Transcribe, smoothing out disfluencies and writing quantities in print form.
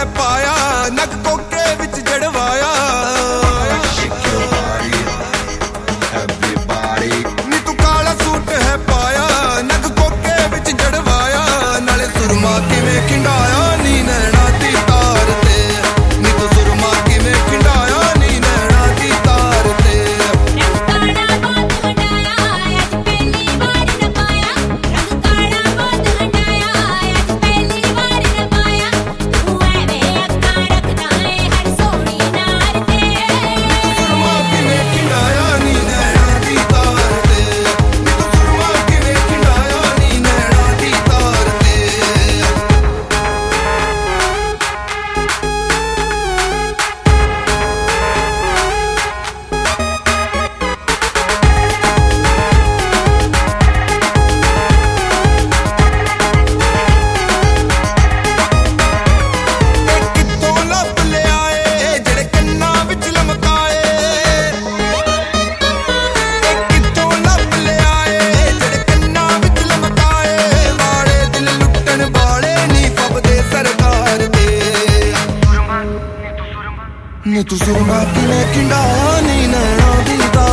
है पाया नग कोके विच जड़वाया नी तू काला सूट है पाया नग कोके विच जड़वाया नाले सुरमा किवें खिंडाया नी नैना दी तार ते नी तू सुरमा किवें खिंडाया नी नैना दी तार ते नी तू सुरमा किवें खिंडाया नी नैना दी तार